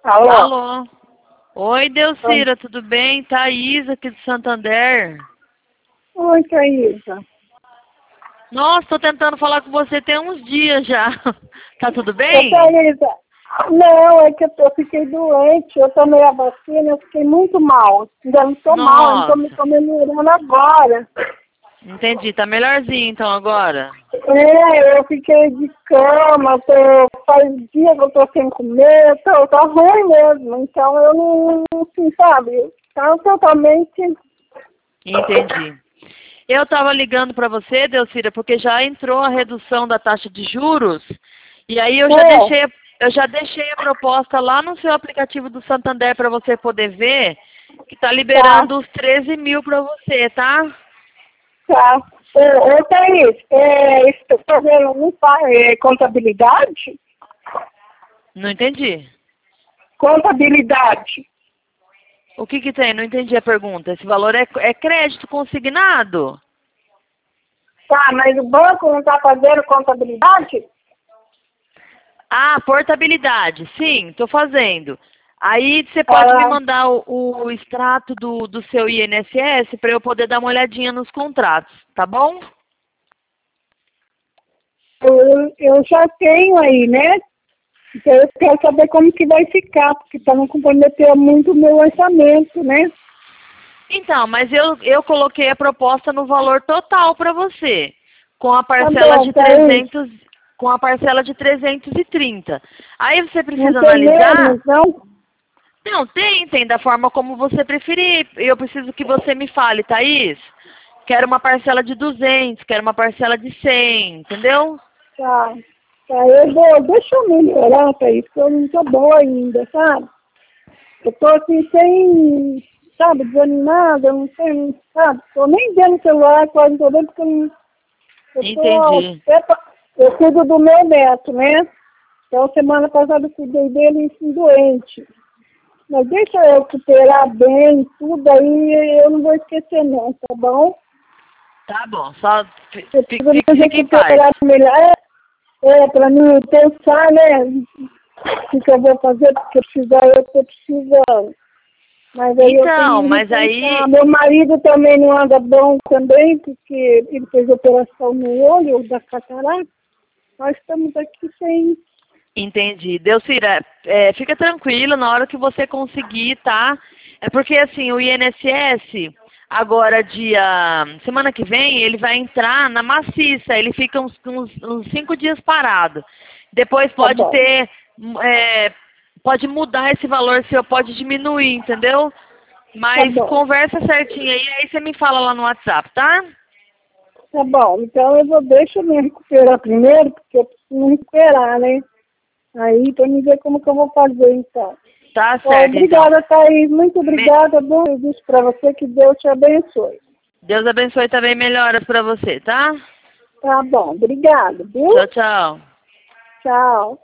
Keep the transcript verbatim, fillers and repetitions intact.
Alô? Alô? Oi, Delcira, tudo bem? Thaís aqui do Santander. Oi, Thaísa. Nossa, tô tentando falar com você tem uns dias já. Tá tudo Ô, bem? Thaísa, não, é que eu, tô- eu fiquei doente, eu tomei a vacina, eu fiquei muito mal. Ainda não tô mal, eu tô me Nossa, tô melhorando agora. entendi. Tá melhorzinho então agora? É, eu fiquei de cama, tô, faz dia que eu tô sem comer, tô, tá ruim mesmo, então eu não, assim, sabe, tá totalmente... Entendi. Eu tava ligando pra você, Delcira, porque já entrou a redução da taxa de juros. E aí eu já É, deixei, eu já deixei a proposta lá no seu aplicativo do Santander pra você poder ver, que tá tá, liberando os treze mil pra você, tá? tá. Ô, ô Thaís, é, estou fazendo um, pa- é, contabilidade? Não entendi. Contabilidade. O que que tem? Não entendi a pergunta. Esse valor é, é crédito consignado? Tá, mas o banco não está fazendo contabilidade? Ah, portabilidade. Sim, estou fazendo. Aí você pode me Ah, mandar o, o extrato do, do seu I N S S para eu poder dar uma olhadinha nos contratos, tá bom? eu, eu já tenho aí, né? Então eu quero saber como que vai ficar, porque para não comprometer muito o meu orçamento, né? Então, mas eu, eu coloquei a proposta no valor total para você, com a Tá parcela bom, de Thaís. trezentos, com a parcela de trezentos e trinta. Aí você Não precisa tem analisar. menos, não? Não, tem, tem da forma como você preferir. Eu preciso que você me fale, Thaís. Quero uma parcela de duzentos, quero uma parcela de cem, entendeu? Tá. Tá, eu vou, deixa eu melhorar, Thaís, porque eu não tô boa ainda, sabe? Eu tô assim, sem, sabe, desanimada, não sei, sabe? Tô nem vendo o celular, quase não tô vendo, porque eu não... Eu tô, Entendi. é pa- eu cuido do meu neto, né? Então, semana passada eu cuidei dele assim, doente. Mas deixa eu recuperar bem tudo aí, eu não vou esquecer não, tá bom? Tá bom, só fi- Eu fi- preciso fique, me fique em paz. recuperar melhor, é, é para mim pensar, né? O que, que eu vou fazer, porque precisar, eu tô precisando. Mas aí eu Então, tenho que mas pensar. aí, Meu marido também não anda bom também, porque ele fez operação no olho da catarata. Nós estamos aqui sem... entendi. Delcira, é, fica tranquila na hora que você conseguir, tá? É porque assim, o I N S S, agora dia. Semana que vem, ele vai entrar na maciça, ele fica uns, uns, uns cinco dias parado. Depois Tá pode bom, ter. é, pode mudar esse valor, se eu pode diminuir, entendeu? tá Mas bom. conversa certinho aí, aí você me fala lá no WhatsApp, tá? Tá bom, então eu vou, deixa eu me recuperar primeiro, porque eu preciso me recuperar, né? Aí, pra me ver como que eu vou fazer, então. Tá Ó, certo, então. obrigada, Thaís, muito Me- obrigada, bom serviço pra você, que Deus te abençoe. Deus abençoe também melhoras pra você, tá? Tá bom, obrigada, viu? Tchau, tchau. Tchau.